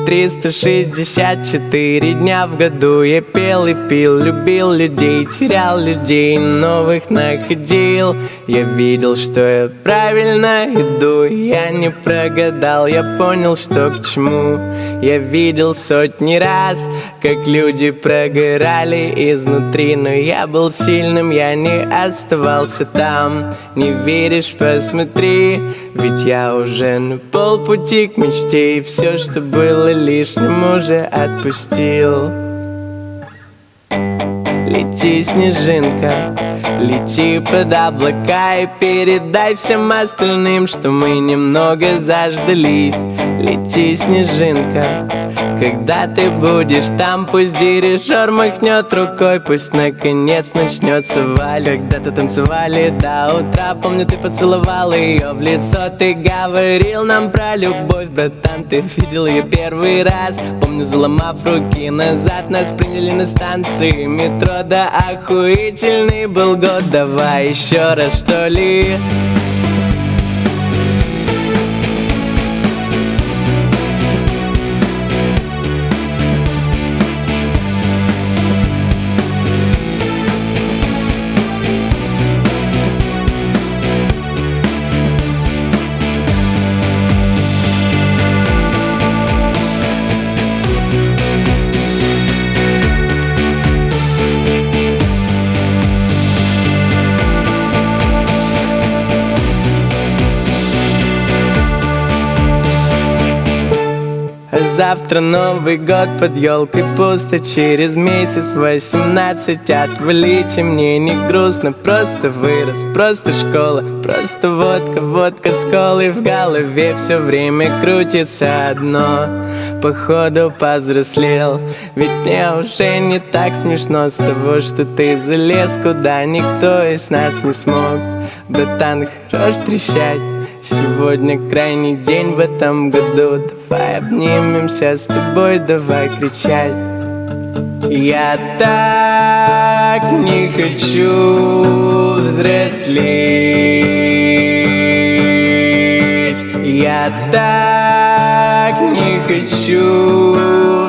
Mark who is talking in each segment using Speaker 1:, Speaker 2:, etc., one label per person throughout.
Speaker 1: 364 дня в году я пел и пил, любил людей, терял людей, новых находил. Я видел, что я правильно иду, я не прогадал, я понял, что к чему. Я видел сотни раз, как люди прогорали изнутри, но я был сильным, я не оставался там. Не веришь, посмотри, ведь я уже на полпути к мечте, и все, что было лишним, уже отпустил. Лети, снежинка, лети под облака и передай всем остальным, что мы немного заждались. Лети, снежинка, когда ты будешь там, пусть дирижер махнет рукой, пусть наконец начнется вальс. Когда-то танцевали до утра, помню, ты поцеловал ее в лицо, ты говорил нам про любовь, братан, ты видел ее первый раз. Помню, заломав руки назад, нас приняли на станции метро. Да охуительный был год, давай еще раз, что ли? Завтра Новый год, под елкой пусто, через месяц 18. Отвалите, мне не грустно, просто вырос, просто школа, просто водка, водка с колой. В голове все время крутится одно, походу повзрослел. Ведь мне уже не так смешно с того, что ты залез, куда никто из нас не смог. Братан, хорош трещать, сегодня крайний день в этом году. Давай обнимемся с тобой, давай кричать. Я так не хочу взрослеть. Я так не хочу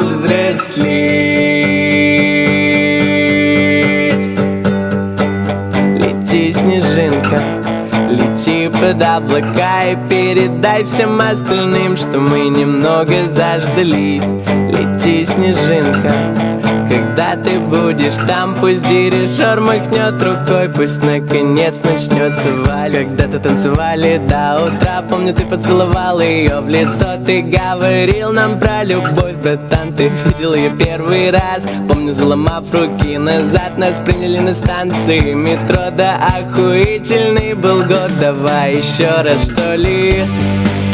Speaker 1: взрослеть. Лети, снежинка, лети под облака и передай всем остальным, что мы немного заждались. Лети, снежинка, когда ты будешь там, пусть дирижер махнет рукой, пусть наконец начнется вальс. Когда-то танцевали до утра, помню, ты поцеловал ее в лицо, ты говорил нам про любовь, братан, ты видел ее первый раз. Помню, заломав руки назад, нас приняли на станции метро. Да охуительный был год, давай еще раз, что ли?